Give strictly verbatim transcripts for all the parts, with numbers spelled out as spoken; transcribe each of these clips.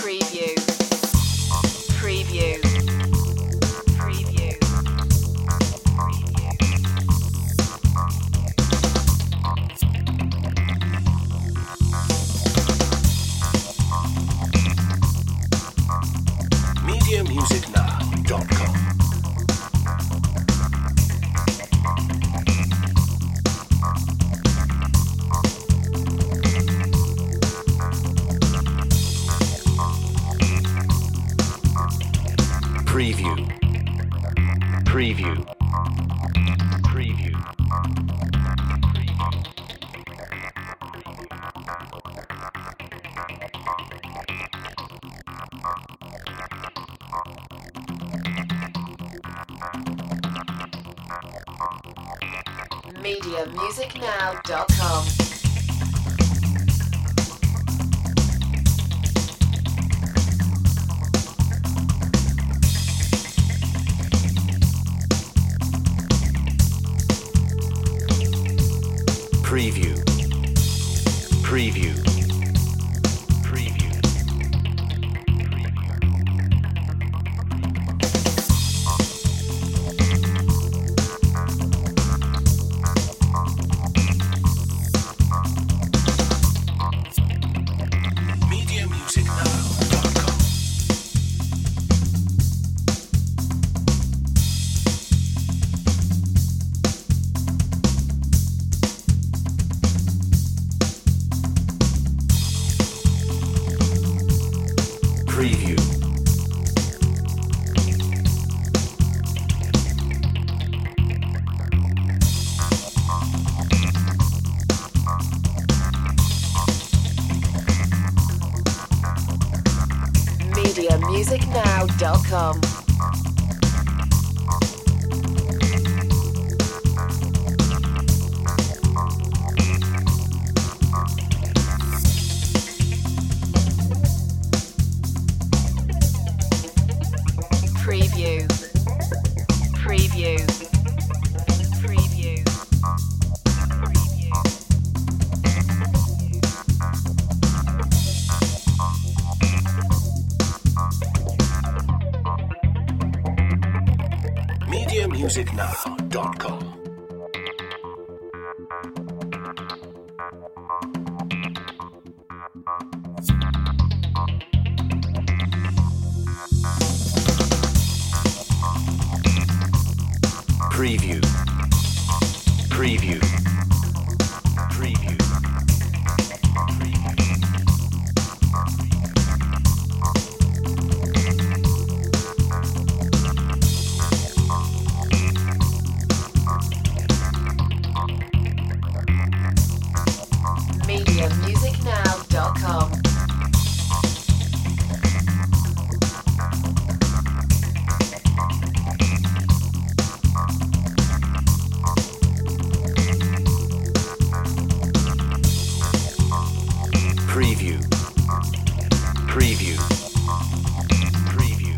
Preview. Preview. Preview. media music now dot com Preview. Preview. Preview. media music now dot com. Preview. Preview. Preview. media music now dot com Preview. media music now dot com. Preview. Preview. Preview. media music now dot com Preview. Preview. Preview. media music now dot com. Preview. Preview. Preview.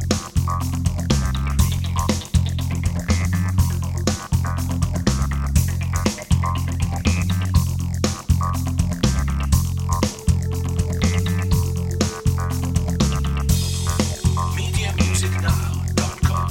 media music now dot com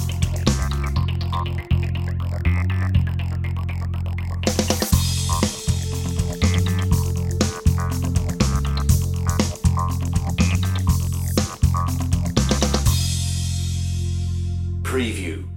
Preview.